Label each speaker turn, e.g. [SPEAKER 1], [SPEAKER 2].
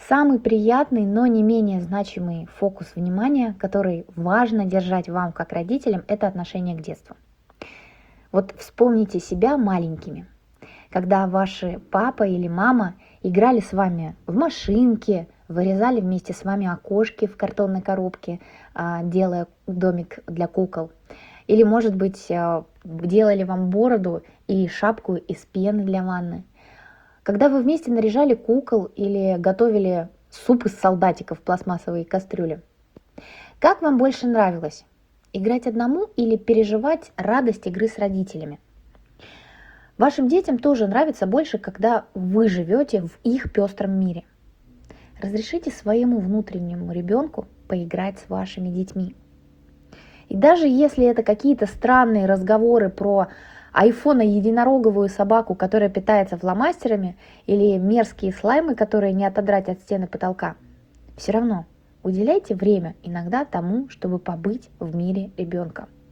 [SPEAKER 1] Самый приятный, но не менее значимый фокус внимания, который важно держать вам как родителям, это отношение к детству. Вот вспомните себя маленькими, когда ваши папа или мама играли с вами в машинки, вырезали вместе с вами окошки в картонной коробке, делая домик для кукол. Или, может быть, делали вам бороду и шапку из пены для ванны. Когда вы вместе наряжали кукол или готовили суп из солдатиков в пластмассовой кастрюле. Как вам больше нравилось? Играть одному или переживать радость игры с родителями? Вашим детям тоже нравится больше, когда вы живете в их пестром мире. Разрешите своему внутреннему ребенку поиграть с вашими детьми. И даже если это какие-то странные разговоры про айфона единороговую собаку, которая питается фломастерами, или мерзкие слаймы, которые не отодрать от стены потолка, все равно уделяйте время иногда тому, чтобы побыть в мире ребенка.